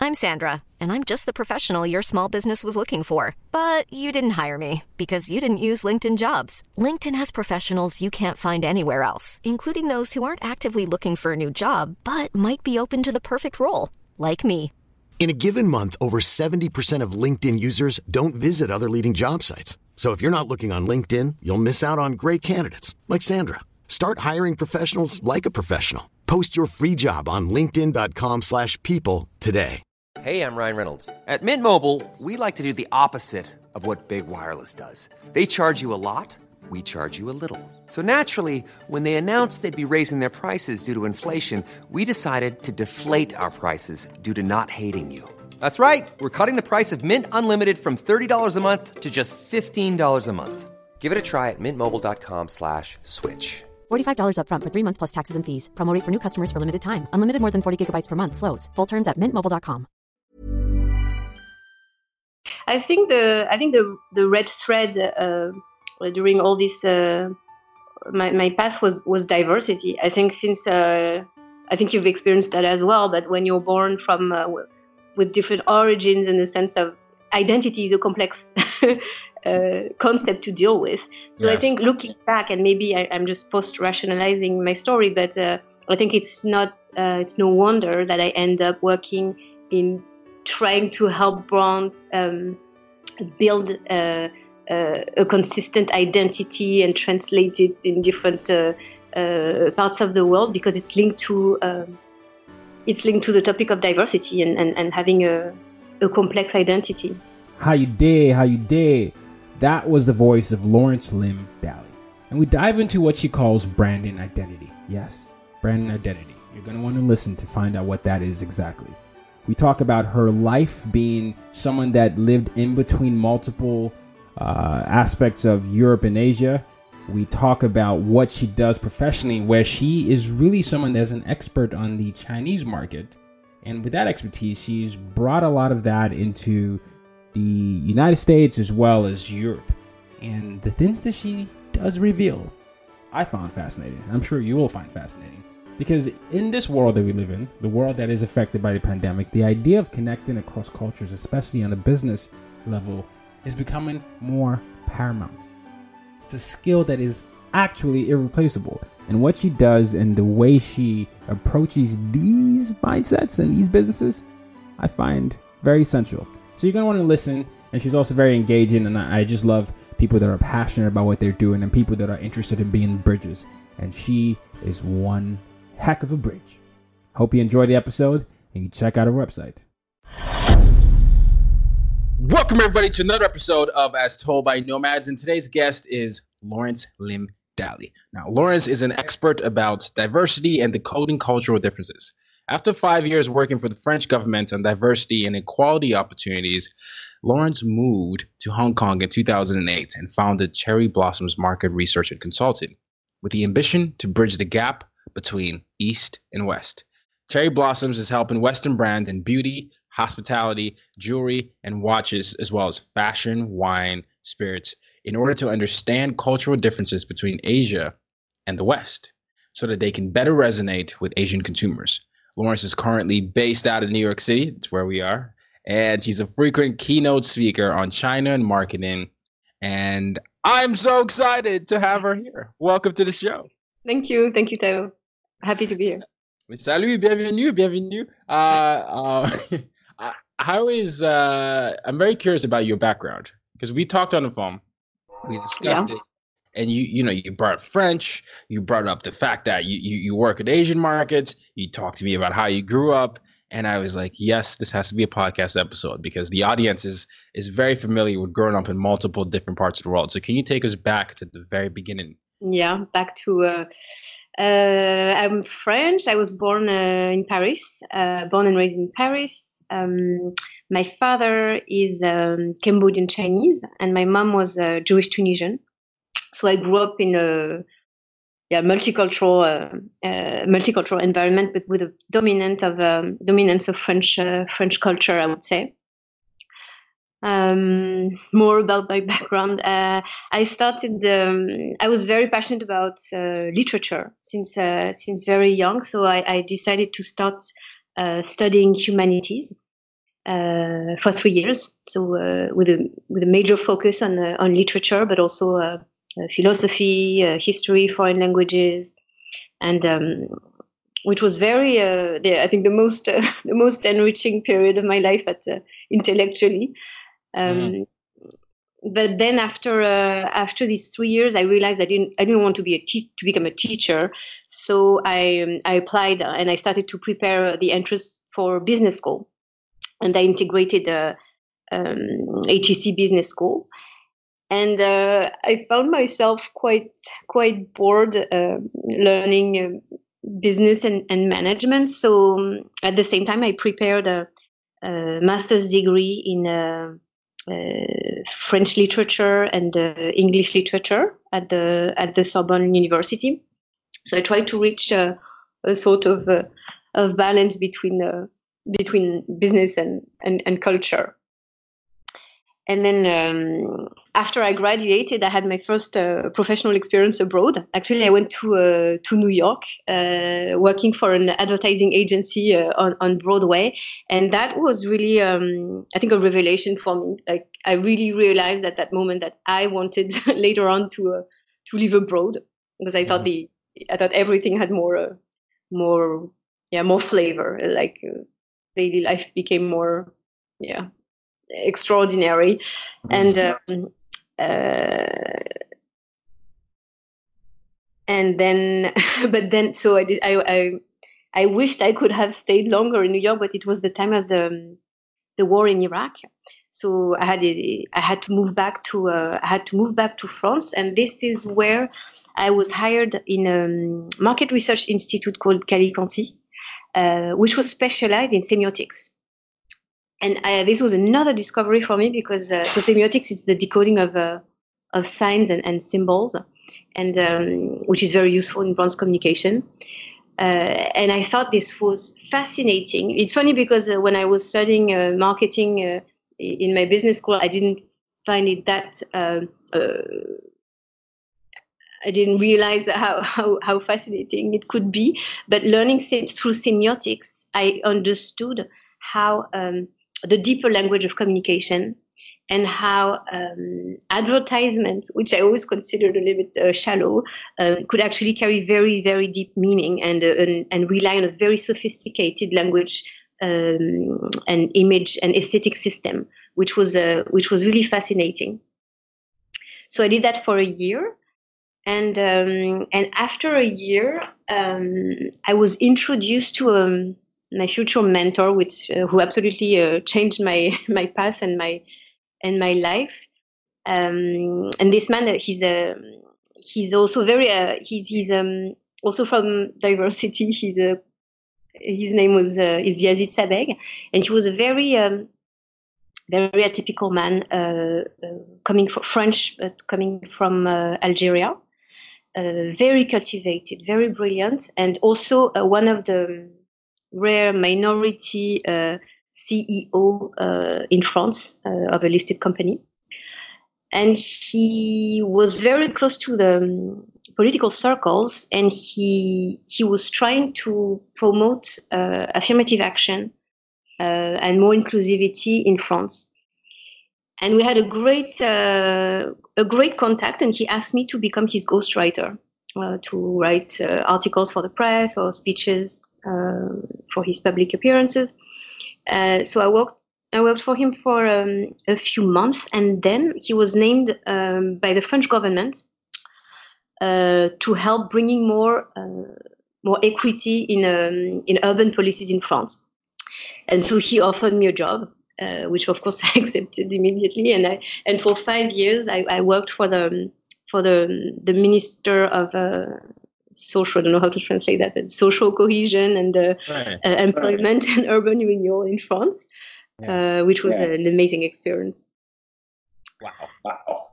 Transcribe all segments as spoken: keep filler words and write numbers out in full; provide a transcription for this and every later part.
I'm Sandra, and I'm just the professional your small business was looking for. But you didn't hire me because you didn't use LinkedIn Jobs. LinkedIn has professionals you can't find anywhere else, including those who aren't actively looking for a new job, but might be open to the perfect role, like me. In a given month, over seventy percent of LinkedIn users don't visit other leading job sites. So if you're not looking on LinkedIn, you'll miss out on great candidates like Sandra. Start hiring professionals like a professional. Post your free job on linkedin dot com slash people today. Hey, I'm Ryan Reynolds. At Mint Mobile, we like to do the opposite of what Big Wireless does. They charge you a lot, we charge you a little. So naturally, when they announced they'd be raising their prices due to inflation, we decided to deflate our prices due to not hating you. That's right. We're cutting the price of Mint Unlimited from thirty dollars a month to just fifteen dollars a month. Give it a try at mintmobile.com slash switch. forty-five dollars up front for three months plus taxes and fees. Promo rate for new customers for limited time. Unlimited more than forty gigabytes per month. Slows full terms at mint mobile dot com. I think the I think the the red thread uh, during all this uh, my my path was was diversity. I think since uh, I think you've experienced that as well. But when you're born from uh, with different origins, in the sense of identity is a complex uh, concept to deal with. So yes. I think looking back, and maybe I, I'm just post-rationalizing my story, but uh, I think it's not uh, it's no wonder that I end up working in trying to help brands um, build uh, uh, a consistent identity and translate it in different uh, uh, parts of the world, because it's linked to um, it's linked to the topic of diversity and, and, and having a, a complex identity. How you did, how you did. That was the voice of Lawrence Lim Dally. And we dive into what she calls branding identity. Yes, branding identity. You're going to want to listen to find out what that is exactly. We talk about her life being someone that lived in between multiple uh, aspects of Europe and Asia. We talk about what she does professionally, where she is really someone that's an expert on the Chinese market. And with that expertise, she's brought a lot of that into the United States as well as Europe. And the things that she does reveal, I found fascinating. I'm sure you will find fascinating. Because in this world that we live in, the world that is affected by the pandemic, the idea of connecting across cultures, especially on a business level, is becoming more paramount. It's a skill that is actually irreplaceable. And what she does and the way she approaches these mindsets and these businesses, I find very essential. So you're going to want to listen. And she's also very engaging. And I, I just love people that are passionate about what they're doing and people that are interested in being bridges. And she is one heck of a bridge. Hope you enjoyed the episode and you check out our website. Welcome everybody to another episode of As Told by Nomads, and today's guest is Lawrence Lim Dally. Now, Lawrence is an expert about diversity and decoding cultural differences. After five years working for the French government on diversity and equality opportunities, Lawrence moved to Hong Kong in two thousand eight and founded Cherry Blossoms Market Research and Consulting with the ambition to bridge the gap between East and West. Cherry Blossoms is helping Western brands in beauty, hospitality, jewelry, and watches, as well as fashion, wine, spirits, in order to understand cultural differences between Asia and the West, so that they can better resonate with Asian consumers. Lawrence is currently based out of New York City. That's where we are. And she's a frequent keynote speaker on China and marketing. And I'm so excited to have her here. Welcome to the show. Thank you. Thank you, Tao. Happy to be here. Salut, bienvenue, bienvenue. Uh, uh, how is, uh, I'm very curious about your background, because we talked on the phone, we discussed yeah. it, and you, you know, you brought up French, you brought up the fact that you, you, you work at Asian markets, you talked to me about how you grew up, and I was like, yes, this has to be a podcast episode, because the audience is, is very familiar with growing up in multiple different parts of the world. So can you take us back to the very beginning? Yeah, back to, uh, uh, I'm French. I was born uh, in Paris, uh, born and raised in Paris. Um, my father is um, Cambodian Chinese, and my mom was uh, Jewish Tunisian. So I grew up in a yeah multicultural uh, uh, multicultural environment, but with a dominant of um, dominance of French uh, French culture, I would say. Um, more about my background. Uh, I started. Um, I was very passionate about uh, literature since uh, since very young. So I, I decided to start uh, studying humanities. uh, for three years. So uh, with a with a major focus on uh, on literature, but also uh, uh, philosophy, uh, history, foreign languages, and um, which was very, uh, the, I think, the most uh, the most enriching period of my life at uh, intellectually. Um, mm. But then after uh, after these three years, I realized I didn't I didn't want to be a te- to become a teacher. So I um, I applied and I started to prepare the entrance for business school, and I integrated the um, H E C business school. And uh, I found myself quite quite bored uh, learning uh, business and, and management. So um, at the same time, I prepared a, a master's degree in uh, uh, French literature and uh, English literature at the at the Sorbonne University. So I tried to reach uh, a sort of uh, of balance between uh, between business and, and, and culture. And then um, after I graduated, I had my first uh, professional experience abroad. Actually, I went to uh, to New York, uh, working for an advertising agency uh, on, on Broadway. And that was really, um, I think, a revelation for me. Like, I really realized at that moment that I wanted later on to uh, to live abroad, because I thought the I thought everything had more uh, more yeah more flavor. Like uh, daily life became more yeah. extraordinary. And um, uh, and then but then so I did I, I I wished I could have stayed longer in New York, but it was the time of the the war in Iraq, so I had I had to move back to uh, I had to move back to France, and this is where I was hired in a market research institute called Calicante, uh, which was specialized in semiotics. And uh, this was another discovery for me, because uh, so semiotics is the decoding of uh, of signs and, and symbols, and um, which is very useful in brand communication. Uh, and I thought this was fascinating. It's funny because uh, when I was studying uh, marketing uh, in my business school, I didn't find it that. Uh, uh, I didn't realize how, how how fascinating it could be. But learning sem- through semiotics, I understood how um, the deeper language of communication, and how um, advertisements, which I always considered a little bit uh, shallow, uh, could actually carry very, very deep meaning, and uh, and, and rely on a very sophisticated language um, and image and aesthetic system, which was uh, which was really fascinating. So I did that for a year, and um, and after a year, um, I was introduced to um, my future mentor, which uh, who absolutely uh, changed my my path and my and my life. Um, and this man, he's a he's also very uh, he's he's um, also from diversity. He's a his name was uh, is Yazid Sabeg, and he was a very um, very atypical man, uh, uh, coming from French, but coming from uh, Algeria. Uh, very cultivated, very brilliant, and also uh, one of the rare minority uh, C E O uh, in France uh, of a listed company. And he was very close to the um, political circles, and he he was trying to promote uh, affirmative action uh, and more inclusivity in France. And we had a great uh, a great contact, and he asked me to become his ghostwriter, uh, to write uh, articles for the press or speeches uh, for his public appearances. Uh, so I worked I worked for him for um, a few months, and then he was named um, by the French government uh, to help bringing more uh, more equity in um, in urban policies in France. And so he offered me a job, uh, which of course I accepted immediately. And I and for five years I, I worked for the for the the Minister of uh, Social, I don't know how to translate that, but social cohesion and uh, right. uh, employment right. and urban renewal in France. Yeah. Uh, which was yeah. an amazing experience. Wow. Wow.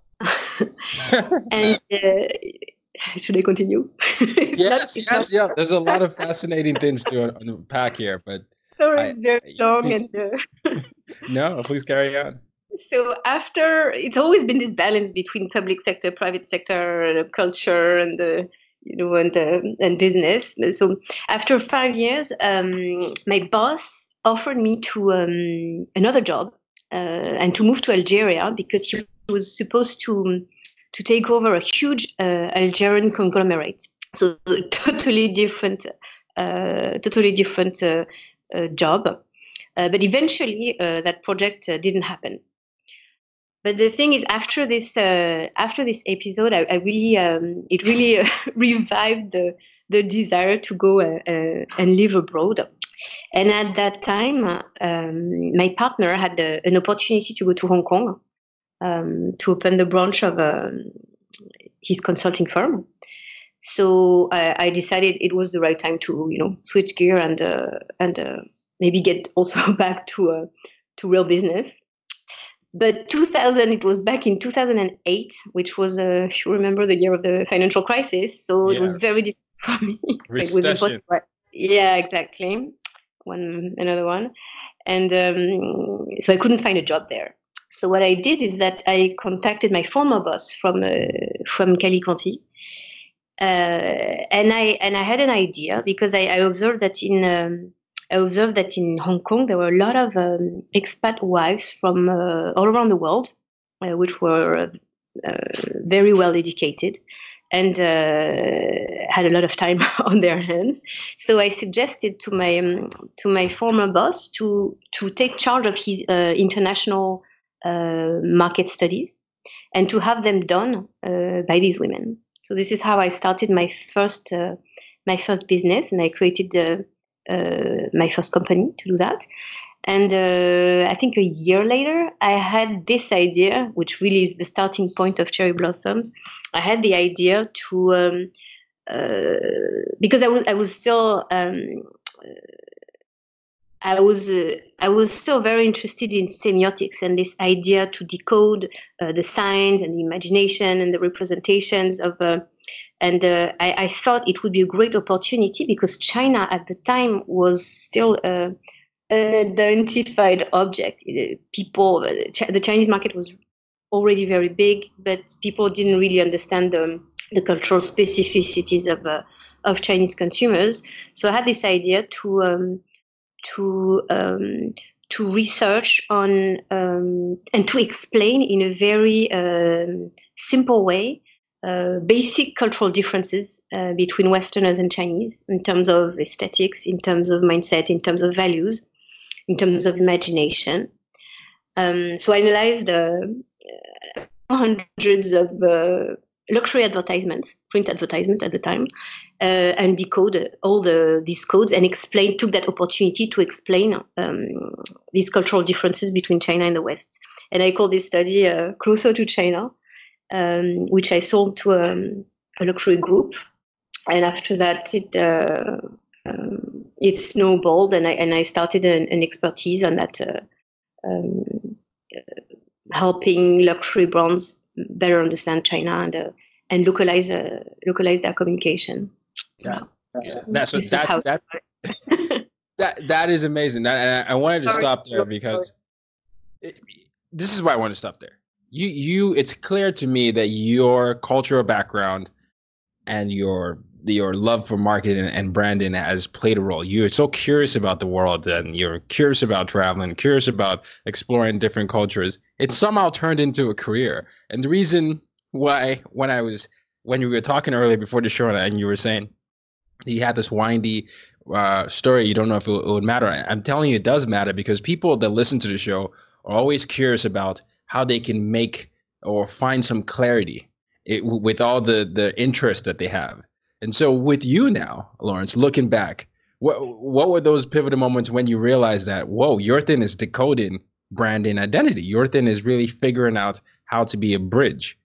And uh, should I continue? Yes, yes, not... yeah. There's a lot of fascinating things to unpack here, but sorry, I, it's very long. Please... And, uh... no, please carry on. So after, it's always been this balance between public sector, private sector, culture, and the you know and uh, and business. So after five years, um, my boss offered me to um, another job uh, and to move to Algeria because he was supposed to to take over a huge uh, Algerian conglomerate. So a totally different, uh, totally different uh, uh, job. Uh, but eventually, uh, that project uh, didn't happen. But the thing is, after this, uh, after this episode, I, I really, um, it really uh, revived the the desire to go uh, uh, and live abroad. And at that time, um, my partner had uh, an opportunity to go to Hong Kong um, to open the branch of uh, his consulting firm. So I, I decided it was the right time to, you know, switch gear and uh, and uh, maybe get also back to uh, to real business. But two thousand, it was back in two thousand eight, which was, uh, if you remember, the year of the financial crisis. So yeah. It was very difficult for me. It was impossible. Yeah, exactly. One another one, and um, so I couldn't find a job there. So what I did is that I contacted my former boss from uh, from Calicanti. Uh, and I and I had an idea because I, I observed that in um, I observed that in Hong Kong there were a lot of um, expat wives from uh, all around the world, uh, which were uh, very well educated and uh, had a lot of time on their hands. So I suggested to my um, to my former boss to to take charge of his uh, international uh, market studies and to have them done uh, by these women. So this is how I started my first uh, my first business, and I created uh, uh, my first company to do that. And uh, I think a year later, I had this idea, which really is the starting point of Cherry Blossoms. I had the idea to um, uh, because I was I was still um, I was uh, I was still very interested in semiotics and this idea to decode uh, the signs and the imagination and the representations of. Uh, and uh, I, I thought it would be a great opportunity because China at the time was still uh, an identified object. People, the Chinese market was already very big, but people didn't really understand the, the cultural specificities of uh, of Chinese consumers. So I had this idea to. Um, to um, to research on um, and to explain in a very um, simple way uh, basic cultural differences uh, between Westerners and Chinese in terms of aesthetics, in terms of mindset, in terms of values, in terms of imagination. Um, so I analyzed uh, hundreds of uh, luxury advertisements, print advertisement at the time, uh, and decode all the these codes and explain, took that opportunity to explain um, these cultural differences between China and the West. And I call this study uh, Closer to China, um, which I sold to um, a luxury group. And after that, it uh, um, it snowballed, and I and I started an, an expertise on that, uh, um, uh, helping luxury brands better understand China and uh, and localize uh, localize their communication. Yeah, yeah. That's what, that's that. that that is amazing. That, and I, I wanted to stop there because it, this is why I want to stop there. You you, it's clear to me that your cultural background and your your love for marketing and branding has played a role. You're so curious about the world, and you're curious about traveling, curious about exploring different cultures. It somehow turned into a career. And the reason why, when I was, when you were talking earlier before the show, and you were saying you had this windy uh, story, you don't know if it, it would matter. I'm telling you, it does matter, because people that listen to the show are always curious about how they can make or find some clarity it, with all the the interest that they have. And so with you now, Laurence, looking back, what what were those pivotal moments when you realized that, whoa, your thing is decoding branding identity. Your thing is really figuring out how to be a bridge.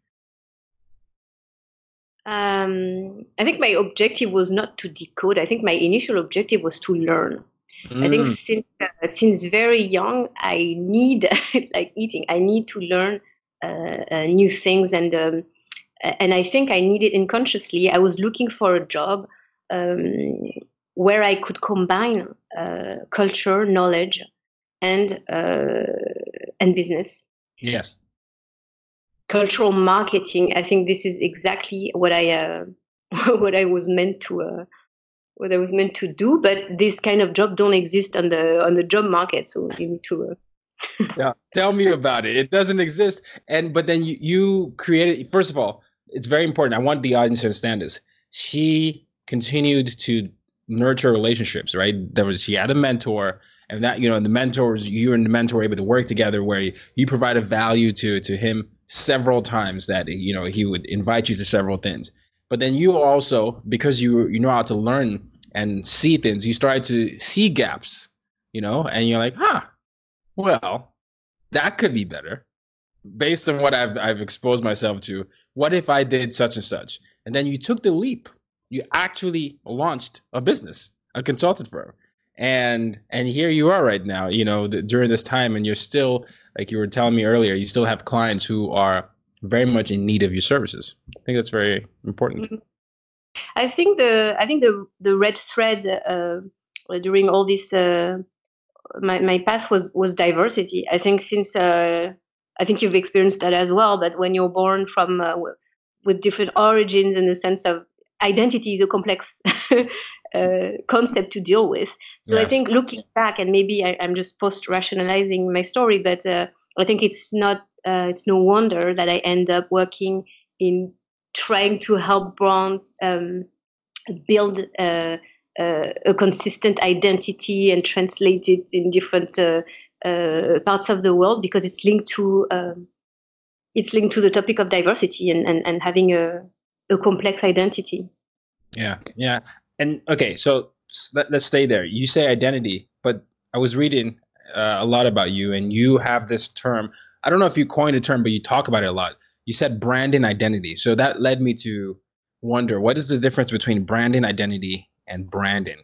Um, I think my objective was not to decode. I think my initial objective was to learn. Mm. I think since uh, since very young, I need, like eating, I need to learn uh, uh, new things, and um, and I think I needed unconsciously. I was looking for a job um, where I could combine uh, culture, knowledge, and uh, and business. Yes. Cultural marketing. I think this is exactly what I uh, what I was meant to uh, what I was meant to do. But this kind of job don't exist on the on the job market, so you need to. Uh... Yeah, tell me about it. It doesn't exist, and but then you you created. First of all, it's very important. I want the audience to understand this. She continued to nurture relationships, right? There was she had a mentor, and that you know the mentors, you and the mentor were able to work together, where you, you provided value to to him several times. That you know he would invite you to several things, but then you also, because you you know how to learn and see things, you started to see gaps, you know, and you're like, huh, well, that could be better. Based on what I've I've exposed myself to, what if I did such and such? And then you took the leap. You actually launched a business, a consultant firm, and and here you are right now. You know, th- during this time, and you're still, like you were telling me earlier, you still have clients who are very much in need of your services. I think that's very important. Mm-hmm. I think the I think the the red thread uh, during all this uh, my my path was was diversity. I think since. Uh, I think you've experienced that as well, but when you're born from uh, with different origins in the sense of identity is a complex uh, concept to deal with. So yes. I think looking back, and maybe I, I'm just post-rationalizing my story, but uh, I think it's not, uh, it's no wonder that I end up working in trying to help brands um, build uh, uh, a consistent identity and translate it in different uh, Uh, parts of the world, because it's linked to um, it's linked to the topic of diversity and, and, and having a, a complex identity. Yeah, yeah. And okay, so let, let's stay there. You say identity, but I was reading uh, a lot about you, and you have this term. I don't know if you coined a term, but you talk about it a lot. You said brand and identity. So that led me to wonder, what is the difference between brand and identity and branding?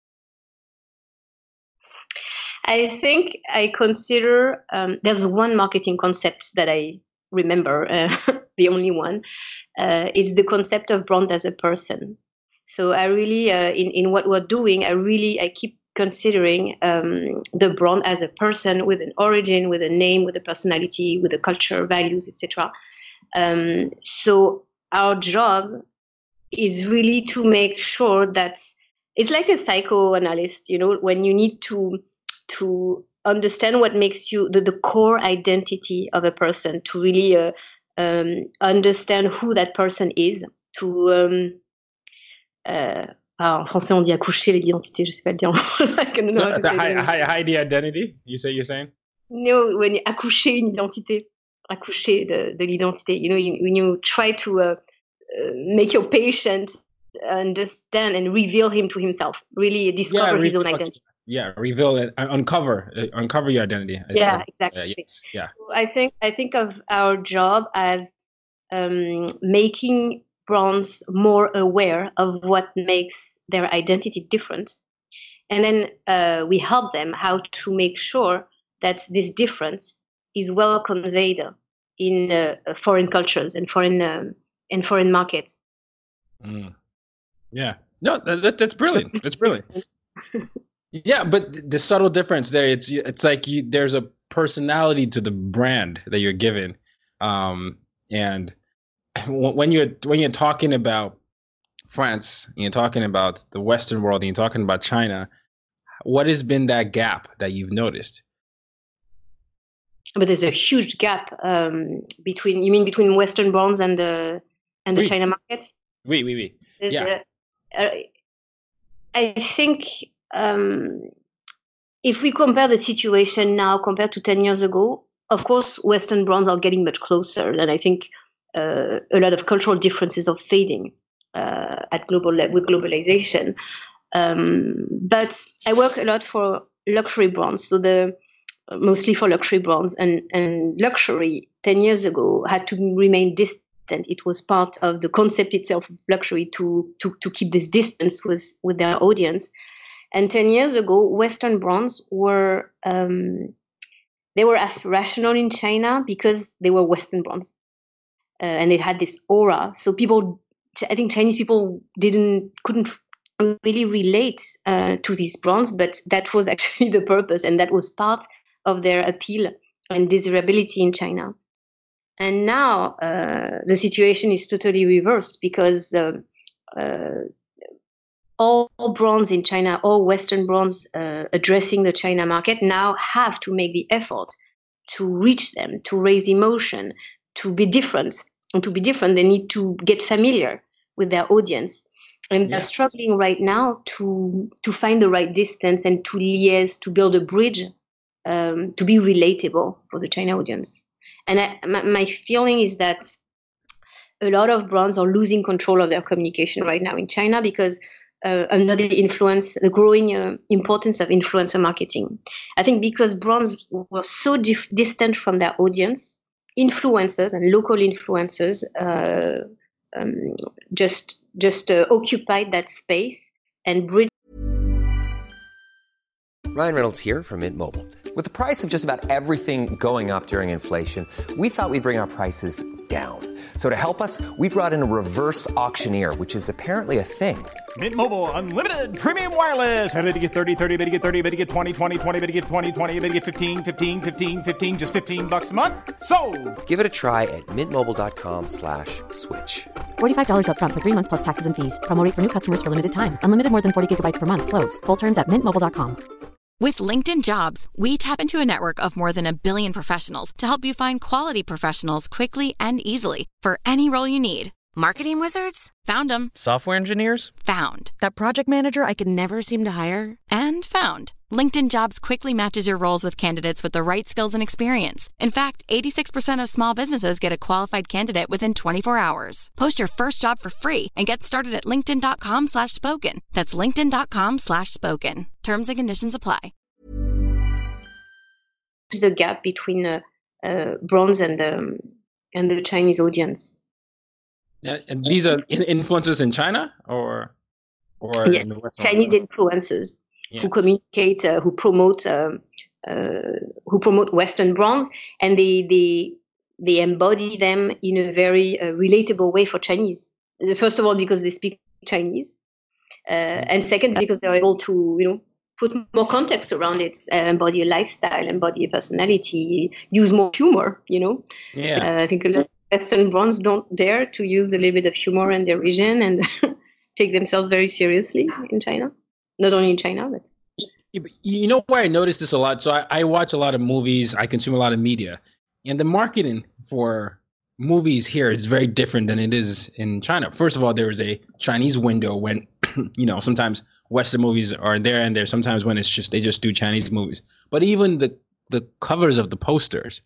I think I consider um, there's one marketing concept that I remember, uh, the only one, uh, is the concept of brand as a person. So I really, uh, in, in what we're doing, I really, I keep considering um, the brand as a person with an origin, with a name, with a personality, with a culture, values, et cetera. Um, so our job is really to make sure that it's like a psychoanalyst, you know, when you need to to understand what makes you the, the core identity of a person, to really uh, um, understand who that person is, to um, uh, en français on dit accoucher l'identité, je sais pas le dire. I don't know how to say hide, hide, hide the identity. You say you're saying? No, when you accoucher une identité, accoucher de, de l'identité. You know, you, when you try to uh, uh, make your patient understand and reveal him to himself, really discover yeah, his own identity. Yeah, reveal it, uncover, uncover your identity. Yeah, exactly. Uh, yes, yeah. So I think I think of our job as um, making brands more aware of what makes their identity different, and then uh, we help them how to make sure that this difference is well conveyed in uh, foreign cultures and foreign um, and foreign markets. Mm. Yeah, no, that, that's brilliant. That's brilliant. Yeah, but the subtle difference there, it's it's like you, there's a personality to the brand that you're given, um, and when you're when you're talking about France, you're talking about the Western world, and you're talking about China, what has been that gap that you've noticed? But there's a huge gap um, between, you mean between Western brands and the and the oui. China markets? Oui, oui, oui. There's yeah. A, uh, I think. Um, if we compare the situation now compared to ten years ago, of course, Western brands are getting much closer, and I think uh, a lot of cultural differences are fading uh, at global le- with globalization. Um, but I work a lot for luxury brands, so the mostly for luxury brands, and, and luxury ten years ago had to remain distant. It was part of the concept itself of luxury to to to keep this distance with with their audience. And ten years ago, Western brands were um, they were aspirational in China because they were Western brands, uh, and they had this aura. So people, I think Chinese people didn't couldn't really relate uh, to these brands, but that was actually the purpose, and that was part of their appeal and desirability in China. And now uh, the situation is totally reversed because. Uh, uh, all brands in China, all Western brands uh, addressing the China market now have to make the effort to reach them, to raise emotion, to be different. And to be different, they need to get familiar with their audience. And they're Yes. struggling right now to to find the right distance and to liaise, to build a bridge, um, to be relatable for the China audience. And I, my, my feeling is that a lot of brands are losing control of their communication right now in China because uh, under the influence, the growing uh, importance of influencer marketing. I think because brands were so dif- distant from their audience, influencers and local influencers uh, um, just just uh, occupied that space and bridge. Ryan Reynolds here from Mint Mobile. With the price of just about everything going up during inflation, we thought we'd bring our prices down. So to help us, we brought in a reverse auctioneer, which is apparently a thing. Mint Mobile Unlimited Premium Wireless. How to get thirty, thirty, how to get thirty, how to get twenty, twenty, twenty, how to get twenty, twenty, how to get fifteen, fifteen, fifteen, fifteen, just fifteen bucks a month? Sold! Give it a try at mintmobile.com slash switch. forty-five dollars up front for three months plus taxes and fees. Promo rate for new customers for limited time. Unlimited more than forty gigabytes per month slows. Full terms at mint mobile dot com. With LinkedIn Jobs, we tap into a network of more than a billion professionals to help you find quality professionals quickly and easily for any role you need. Marketing wizards? Found them. Software engineers? Found. That project manager I could never seem to hire? And found. LinkedIn Jobs quickly matches your roles with candidates with the right skills and experience. In fact, eighty-six percent of small businesses get a qualified candidate within twenty-four hours. Post your first job for free and get started at linkedin.com slash spoken. That's linkedin.com slash spoken. Terms and conditions apply. The gap between uh, uh, brands and um, and the Chinese audience. Yeah, and these are in- influencers in China, or or Yes, in the Western Chinese world? influencers Yeah. who communicate, uh, who promote, um, uh, who promote Western brands, and they they they embody them in a very uh, relatable way for Chinese. First of all, because they speak Chinese, uh, and second, because they're able to, you know, put more context around it, uh, embody a lifestyle, embody a personality, use more humor. You know, Yeah. uh, I think a lot of Western brands don't dare to use a little bit of humor and derision and take themselves very seriously in China. Not only in China, but You know where I noticed this a lot? So I, I watch a lot of movies. I consume a lot of media. And the marketing for movies here is very different than it is in China. First of all, there is a Chinese window when, you know, sometimes Western movies are there and there. Sometimes when it's just they just do Chinese movies. But even the, the covers of the posters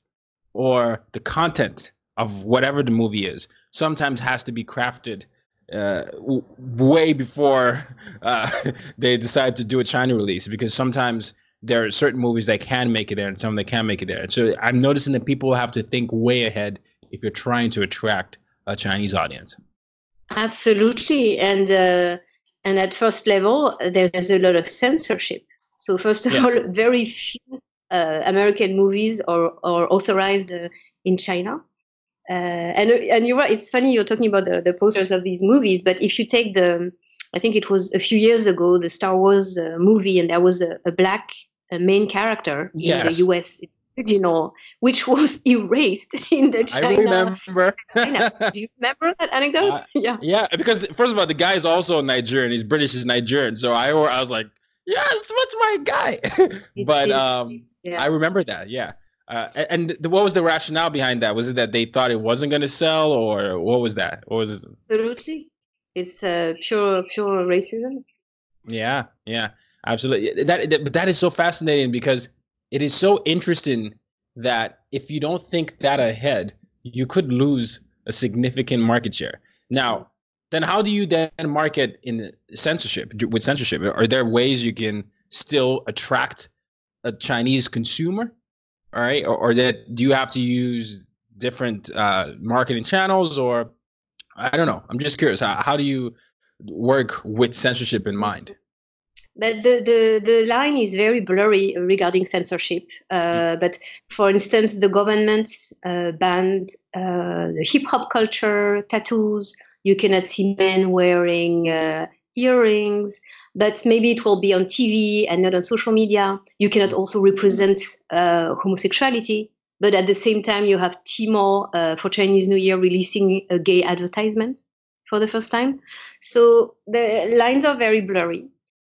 or the content of whatever the movie is sometimes has to be crafted uh, w- way before uh, they decide to do a China release, because sometimes there are certain movies that can make it there and some that can't make it there. And so I'm noticing that people have to think way ahead if you're trying to attract a Chinese audience. absolutely. And uh, and at first level, there's, there's a lot of censorship. So first of Yes. all, very few uh, American movies are, are authorized uh, in China. Uh, and and you're right. It's funny you're talking about the, the posters of these movies, but if you take the, I think it was a few years ago, the Star Wars uh, movie, and there was a, a black uh, main character in Yes. the U S original, which was erased in the China. I remember. China. Do you remember that anecdote? Uh, yeah. Yeah, because first of all, the guy is also Nigerian. He's British, he's Nigerian. So I, I was like, yeah, that's, that's my guy. But um, Yeah. I remember that. Yeah. Uh, and the, what was the rationale behind that? Was it that they thought it wasn't going to sell, or what was that? What was it? Absolutely. It's uh, pure pure racism. Yeah, yeah, absolutely. That, that but that is so fascinating, because it is so interesting that if you don't think that ahead, you could lose a significant market share. Now, then how do you then market in censorship with censorship? Are there ways you can still attract a Chinese consumer? All right, or, or that do you have to use different uh, marketing channels, or I don't know. I'm just curious. How, how do you work with censorship in mind? But the, the, the line is very blurry regarding censorship. Uh, but for instance, the government uh, banned uh, the hip hop culture, tattoos. You cannot see men wearing uh, earrings, but maybe it will be on T V and not on social media. You cannot also represent uh, homosexuality. But at the same time, you have Tmall uh, for Chinese New Year releasing a gay advertisement. for the first time. So the lines are very blurry.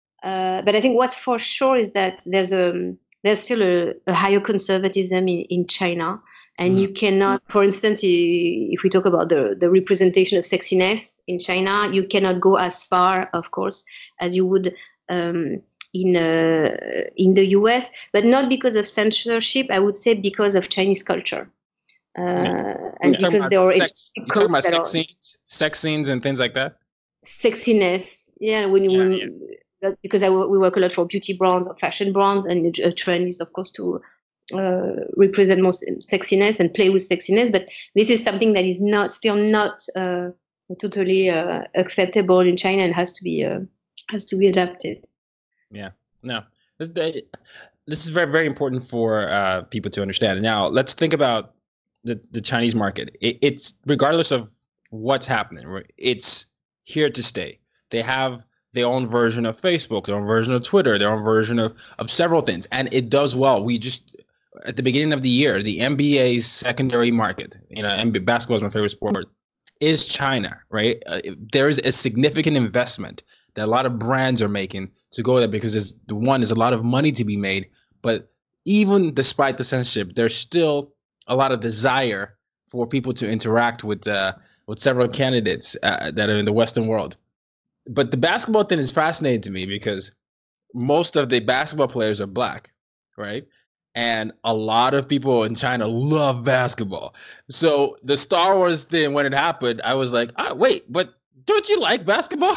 Uh, but I think what's for sure is that there's a there's still a, a higher conservatism in, in China, and mm. you cannot, for instance, if we talk about the, the representation of sexiness in China, you cannot go as far, of course, as you would um, in uh, in the U S, but not because of censorship. I would say because of Chinese culture, uh, yeah. and you're because there are sex, you're talking about sex scenes, sex scenes and things like that. Sexiness, yeah. When you yeah, yeah. because I, we work a lot for beauty brands or fashion brands, and a trend is, of course, to uh, represent more sexiness and play with sexiness. But this is something that is not still not uh, totally uh, acceptable in China and has to be uh, has to be adapted. Yeah, no, this, this is very very important for uh, people to understand. Now, let's think about the the Chinese market. It, it's regardless of what's happening, it's here to stay. They have their own version of Facebook, their own version of Twitter, their own version of, of several things. And it does well. We just, at the beginning of the year, the N B A's secondary market, you know, N B A, basketball is my favorite sport, is China, right? Uh, there is a significant investment that a lot of brands are making to go there because there's, the one, there's a lot of money to be made. But even despite the censorship, there's still a lot of desire for people to interact with uh, with several candidates uh, that are in the Western world. But the basketball thing is fascinating to me because most of the basketball players are black, right? And a lot of people in China love basketball. So the Star Wars thing, when it happened, I was like, oh, wait, but don't you like basketball?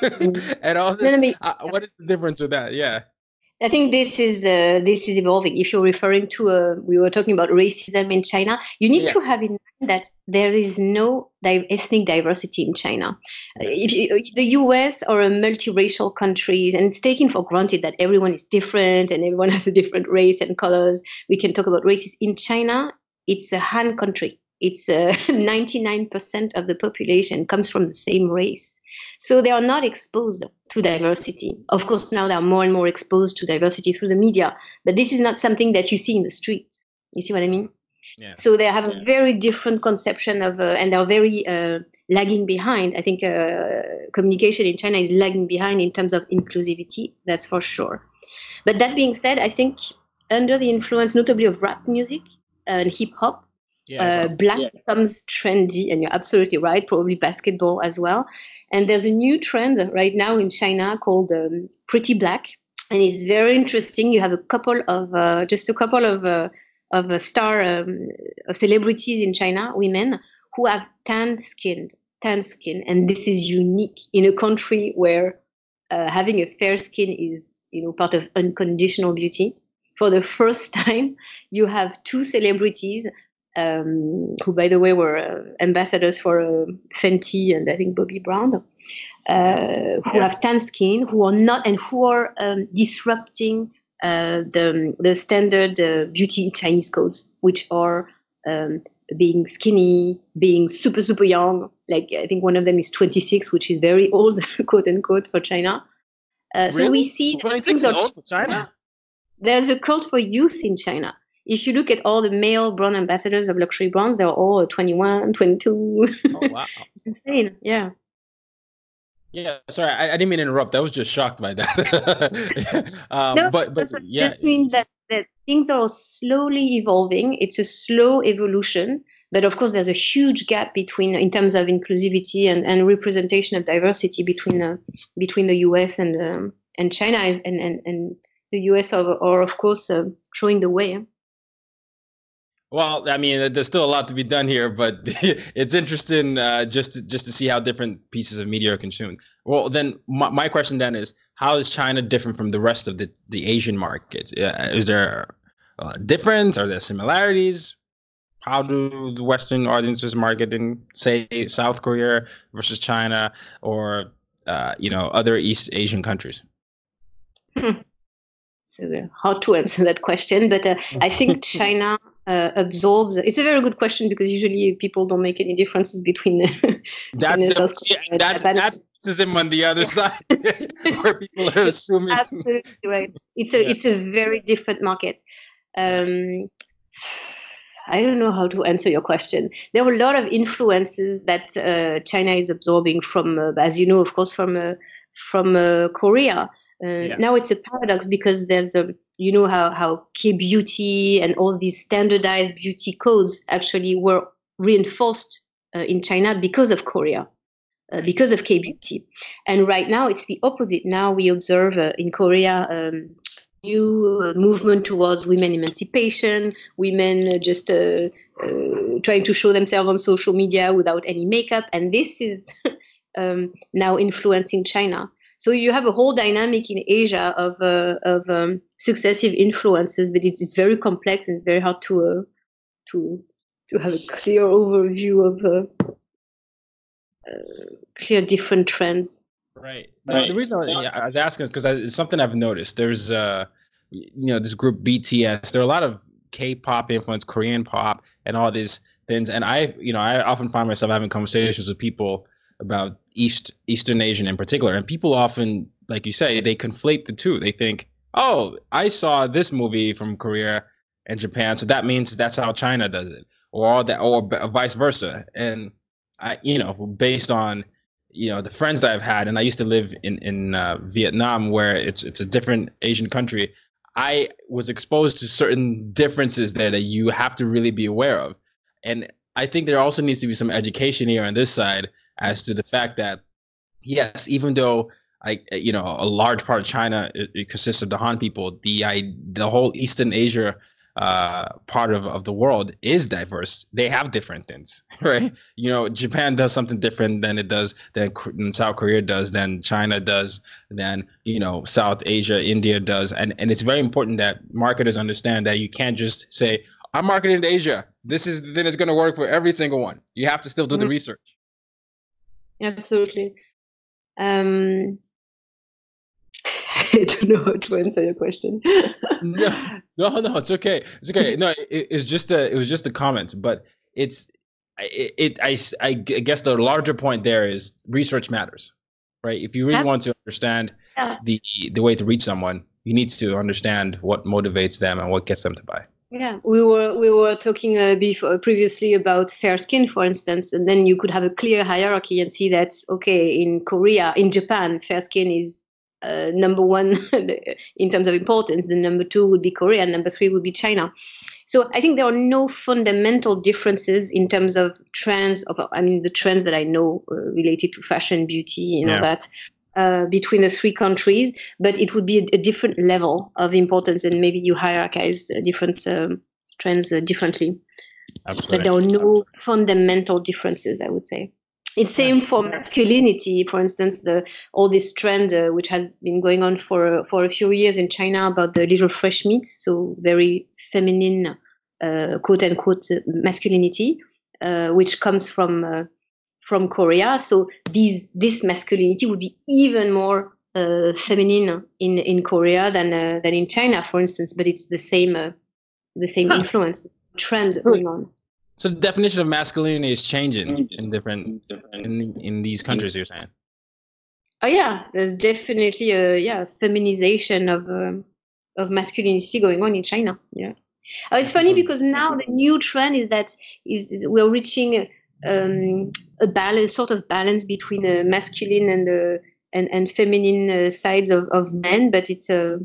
and all this. No, no, uh, what is the difference with that? Yeah. I think this is uh, this is evolving. If you're referring to, uh, we were talking about racism in China, you need yeah. to have in mind that there is no di- ethnic diversity in China. If you, the U S are a multiracial country, and it's taken for granted that everyone is different and everyone has a different race and colors. We can talk about races. In China, it's a Han country. It's uh, ninety-nine percent of the population comes from the same race. So they are not exposed to diversity. Of course, now they are more and more exposed to diversity through the media, but this is not something that you see in the streets. You see what I mean? Yeah. So they have a very different conception of, uh, and they're very uh, lagging behind. I think uh, communication in China is lagging behind in terms of inclusivity, that's for sure. But that being said, I think under the influence notably of rap music and hip hop, Yeah, uh, black yeah. becomes trendy, and you're absolutely right, probably basketball as well. And there's a new trend right now in China called um, Pretty Black, and it's very interesting. You have a couple of, uh, just a couple of uh, of uh, star um, of celebrities in China, women, who have tan skin, tan skin, and this is unique in a country where uh, having a fair skin is, you know, part of unconditional beauty. For the first time, you have two celebrities. Um, who, by the way, were uh, ambassadors for uh, Fenty and I think Bobbi Brown, uh, who have tan skin, who are not, and who are um, disrupting uh, the the standard uh, beauty Chinese codes, which are um, being skinny, being super, super young. Like I think one of them is twenty-six, which is very old, quote unquote, for China. Uh, really? So we see twenty-six is old for China? There's a cult for youth in China. If you look at all the male brand ambassadors of luxury brands, they're all twenty-one, twenty-two. Oh, wow. It's insane. Yeah. Yeah. Sorry, I, I didn't mean to interrupt. I was just shocked by that. um, no, but, but yeah. just means that, that things are slowly evolving. It's a slow evolution. But of course, there's a huge gap between, in terms of inclusivity and, and representation of diversity between uh, between the U S and um, and China, and, and, and the U S are, are of course, uh, showing the way. Well, I mean, there's still a lot to be done here, but it's interesting uh, just to, just to see how different pieces of media are consumed. Well, then my, my question then is, how is China different from the rest of the, the Asian markets? Uh, is there a difference? Are there similarities? How do the Western audiences market in, say, South Korea versus China, or uh, you know, other East Asian countries? Hmm. So hard to answer that question, but uh, I think China uh, absorbs. It's a very good question because usually people don't make any differences between. that's the, yeah, that's that's racism on the other yeah. side, where people are assuming. Absolutely right. It's a yeah. it's a very different market. Um, I don't know how to answer your question. There are a lot of influences that uh, China is absorbing from, uh, as you know, of course, from uh, from uh, Korea. Uh, yeah. Now it's a paradox because there's a, you know, how, how K-beauty and all these standardized beauty codes actually were reinforced uh, in China because of Korea, uh, because of K-beauty. And right now it's the opposite. Now we observe uh, in Korea um, new uh, movement towards women emancipation, women uh, just uh, uh, trying to show themselves on social media without any makeup. And this is um, now influencing China. So you have a whole dynamic in Asia of uh, of um, successive influences, but it's, it's very complex and it's very hard to uh, to to have a clear overview of uh, uh, clear different trends. Right. Now, the reason I, I was asking is because it's something I've noticed. There's uh, you know, this group B T S. There are a lot of K-pop influence, Korean pop, and all these things. And I, you know, I often find myself having conversations with people about East Eastern Asian in particular, and people often, like you say, they conflate the two. They think, "Oh, I saw this movie from Korea and Japan, so that means that's how China does it," or all that, or vice versa. And I, you know, based on, you know, the friends that I've had, and I used to live in in uh, Vietnam, where it's it's a different Asian country. I was exposed to certain differences there that you have to really be aware of, and I think there also needs to be some education here on this side as to the fact that, yes, even though I, you know, a large part of China it, it consists of the Han people, the I, the whole Eastern Asia uh, part of, of the world is diverse. They have different things, right? You know, Japan does something different than it does than, than South Korea does, than China does, than, you know, South Asia, India does, and and it's very important that marketers understand that you can't just say, I'm marketing to Asia, this is then it's going to work for every single one. You have to still do the research. Absolutely. Um, I don't know how to answer your question. no, no, no, it's okay. It's okay. No, it, it's just a, it was just a comment, but it's, it, it I, I guess the larger point there is research matters, right? If you really want to understand yeah. the the way to reach someone, you need to understand what motivates them and what gets them to buy. Yeah, we were we were talking uh, before previously about fair skin, for instance, and then you could have a clear hierarchy and see that, okay, in Korea, in Japan, fair skin is uh, number one in terms of importance. The number two would be Korea, and number three would be China. So I think there are no fundamental differences in terms of trends of I mean the trends that I know uh, related to fashion, beauty, and yeah. all that. Uh, between the three countries, but it would be a, a different level of importance, and maybe you hierarchize uh, different um, trends uh, differently. Absolutely. But there are no fundamental differences, I would say. It's same for masculinity, for instance, the all this trend uh, which has been going on for for a few years in China about the little fresh meats, so very feminine, uh, quote unquote, masculinity, uh, which comes from uh, from Korea. So these this masculinity would be even more uh, feminine in in Korea than uh, than in China, for instance. But it's the same uh, the same huh. influence trend going on. So the definition of masculinity is changing in different in in these countries. You're saying? Oh yeah, there's definitely a yeah feminization of um, of masculinity going on in China. Yeah, oh, it's funny because now the new trend is that is, is we're reaching um, a balance, sort of balance between the masculine and the and and feminine uh, sides of, of men, but it's a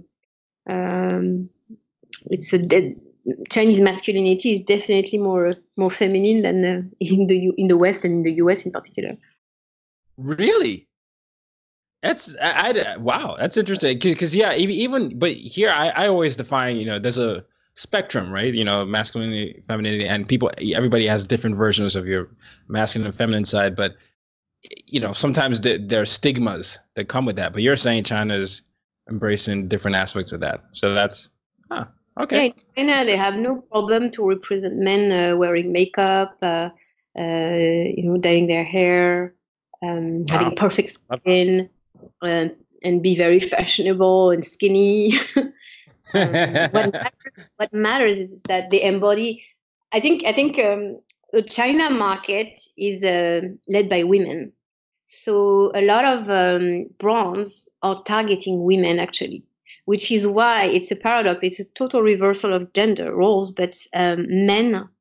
um, it's a dead. Chinese masculinity is definitely more more feminine than uh, in the U- in the West and in the U S in particular. Really? That's I, I wow, that's interesting. Because yeah, even but here I, I always define, you know, there's a spectrum, right? You know, masculinity, femininity, and people, everybody has different versions of your masculine and feminine side. But you know, sometimes the, there are stigmas that come with that. But you're saying China's embracing different aspects of that, so that's huh. Okay. Yeah, in China, they have no problem to represent men uh, wearing makeup, uh, uh, you know, dyeing their hair, um, wow. having perfect skin, uh, and be very fashionable and skinny. um, what, matters, what matters is that they embody. I think. I think um, the China market is uh, led by women, so a lot of um, brands are targeting women actually. Which is why it's a paradox. It's a total reversal of gender roles, but um, men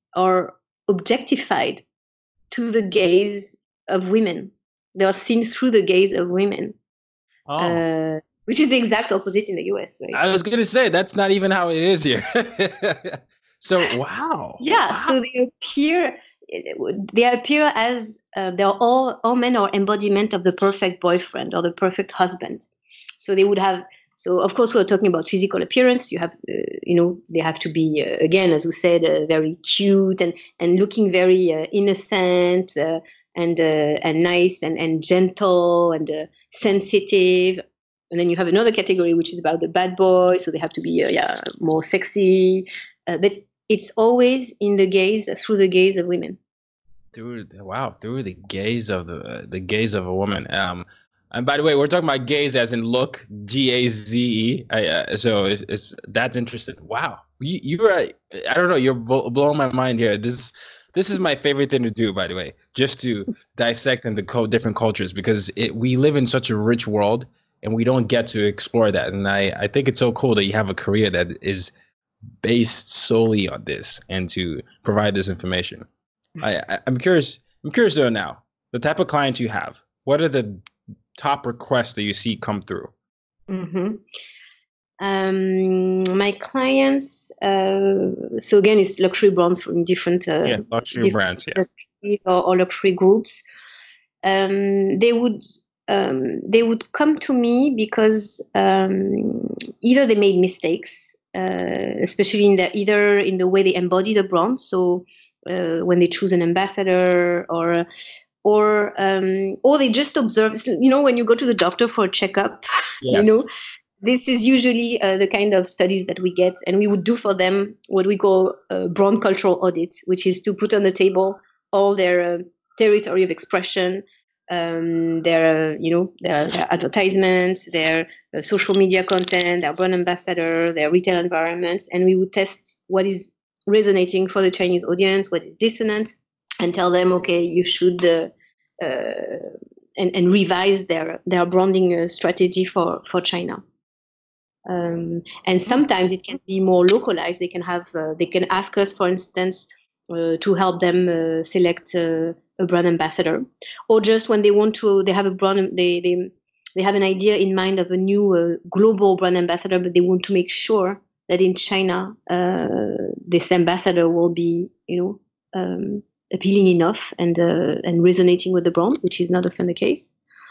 are objectified to the gaze of women. They are seen through the gaze of women, Oh. uh, which is the exact opposite in the U S, right? I was going to say, that's not even how it is here. So, wow. Yeah, Wow. so they appear they appear as uh, they're all all men are embodiment of the perfect boyfriend or the perfect husband. So they would have. So of course we're talking about physical appearance. You have, uh, you know, they have to be uh, again, as we said, uh, very cute and and looking very uh, innocent uh, and uh, and nice and and gentle and uh, sensitive. And then you have another category which is about the bad boy. So they have to be uh, yeah more sexy, uh, but it's always in the gaze through the gaze of women. Through the, wow, through the gaze of the uh, the gaze of a woman. Um, and by the way, we're talking about gaze as in look, G A Z E. I, uh, so it's, it's that's interesting. Wow, you you're I don't know, you're bl- blowing my mind here. This this is my favorite thing to do, by the way, just to dissect into co- different cultures because it, we live in such a rich world and we don't get to explore that. And I I think it's so cool that you have a career that is based solely on this and to provide this information. I, I I'm curious. I'm curious though now, the type of clients you have. What are the top requests that you see come through? Mm-hmm. Um, my clients, uh, so again, it's luxury brands from different, uh, Yeah, luxury different brands. Yeah. industries or, or luxury groups. Um, they would um, they would come to me because um, either they made mistakes, uh, especially in the either in the way they embody the brand. So uh, when they choose an ambassador, or or um, or they just observe. You know, when you go to the doctor for a checkup, Yes. you know. This is usually uh, the kind of studies that we get, and we would do for them what we call a brand cultural audit, which is to put on the table all their uh, territory of expression, um, their, uh, you know, their, their advertisements, their uh, social media content, their brand ambassador, their retail environments, and we would test what is resonating for the Chinese audience, what is dissonant, and tell them, okay, you should uh, uh, and, and revise their their branding uh, strategy for for China. Um, and sometimes it can be more localized. They can have, uh, they can ask us, for instance, uh, to help them uh, select uh, a brand ambassador, or just when they want to, they have a brand, they they they have an idea in mind of a new uh, global brand ambassador, but they want to make sure that in China, uh, this ambassador will be, you know, um, appealing enough and uh, and resonating with the brand, which is not often the case.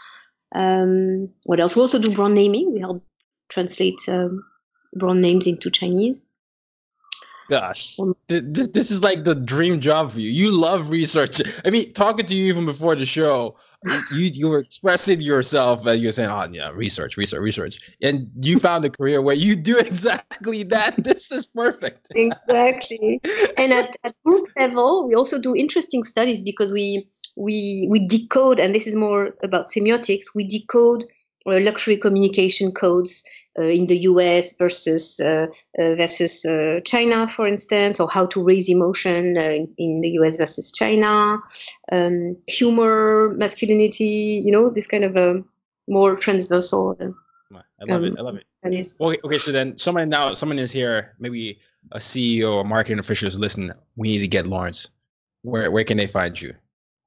Um, what else? We also do brand naming. We help translate um, brand names into Chinese. Gosh, this this is like the dream job for you. You love research. I mean, talking to you even before the show, you you were expressing yourself and you're saying, "Oh yeah, research, research, research," and you found a career where you do exactly that. This is perfect. Exactly. And at, at group level, we also do interesting studies because we we we decode, and this is more about semiotics. We decode uh, luxury communication codes uh, in the U S versus uh, uh, versus uh, China, for instance, or how to raise emotion uh, in, in the U S versus China, um, humor, masculinity, you know, this kind of a more transversal. Uh, I love um, it. I love it. Okay, okay. So then, someone now, someone is here. Maybe a C E O or marketing official is listening. We need to get Lawrence. Where where can they find you?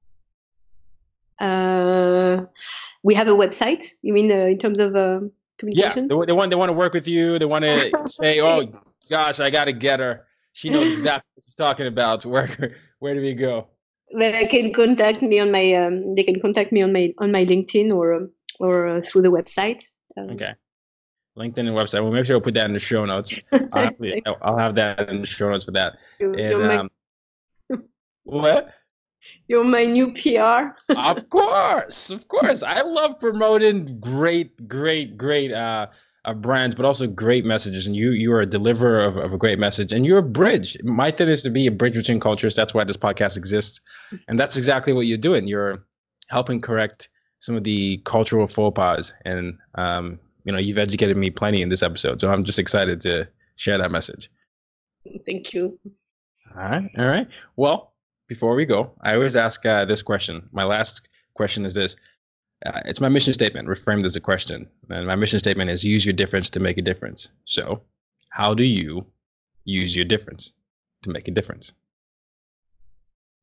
Uh, we have a website. You mean uh, in terms of uh, communication? Yeah, they, they want they want to work with you. They want to say, "Oh gosh, I got to get her. She knows exactly what she's talking about." Where where do we go? They can contact me on my. Um, they can contact me on my on my LinkedIn or or uh, through the website. Um, okay. LinkedIn and website. Well, make sure I'll put that in the show notes. I'll, have, to, I'll have that in the show notes for that. You're, and, you're um, my, what? You're my new P R. Of course, of course. I love promoting great, great, great uh, uh, brands, but also great messages. And you, you are a deliverer of, of a great message, and you're a bridge. My thing is to be a bridge between cultures. That's why this podcast exists, and that's exactly what you're doing. You're helping correct some of the cultural faux pas, and um, you know, you've educated me plenty in this episode. So I'm just excited to share that message. Thank you. All right, all right. Well, before we go, I always ask uh, this question. My last question is this. Uh, it's my mission statement, reframed as a question. And my mission statement is use your difference to make a difference. So how do you use your difference to make a difference?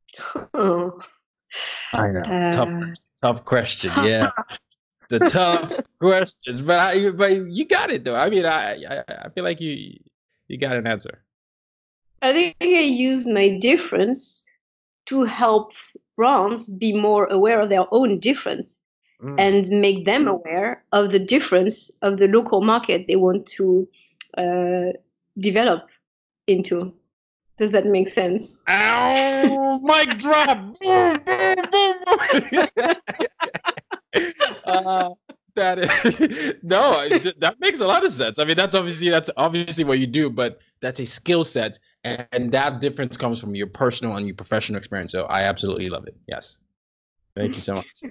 Oh. I know. Uh, tough, tough question. Yeah, the tough questions. But I, but you got it though. I mean, I, I, I feel like you, you got an answer. I think I use my difference to help brands be more aware of their own difference mm. and make them aware of the difference of the local market they want to uh, develop into. Does that make sense? Ow! Mic drop! Boom, boom, boom. uh, that is, no, that makes a lot of sense. I mean, that's obviously that's obviously what you do, but that's a skill set, and, and that difference comes from your personal and your professional experience. So I absolutely love it. Yes, thank you so much.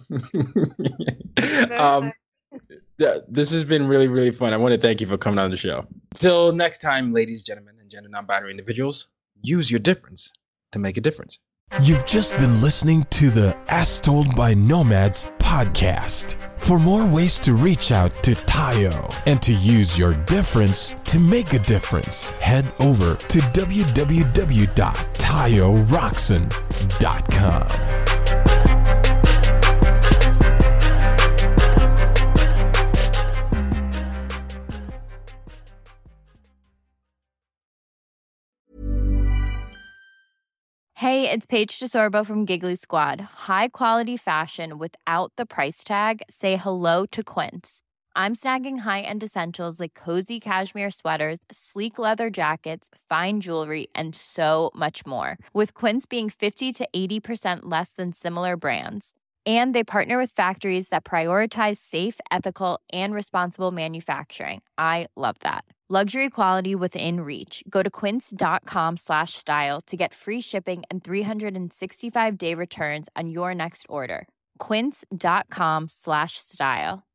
um, th- this has been really, really fun. I want to thank you for coming on the show. Till next time, ladies, gentlemen, and gender non-binary individuals, use your difference to make a difference. You've just been listening to the As Told by Nomads podcast. For more ways to reach out to Tayo and to use your difference to make a difference, head over to w w w dot tayo roxon dot com. Hey, it's Paige DeSorbo from Giggly Squad. High quality fashion without the price tag. Say hello to Quince. I'm snagging high-end essentials like cozy cashmere sweaters, sleek leather jackets, fine jewelry, and so much more. With Quince being fifty to eighty percent less than similar brands. And they partner with factories that prioritize safe, ethical, and responsible manufacturing. I love that. Luxury quality within reach. Go to quince.com slash style to get free shipping and three sixty-five day returns on your next order. Quince.com slash style.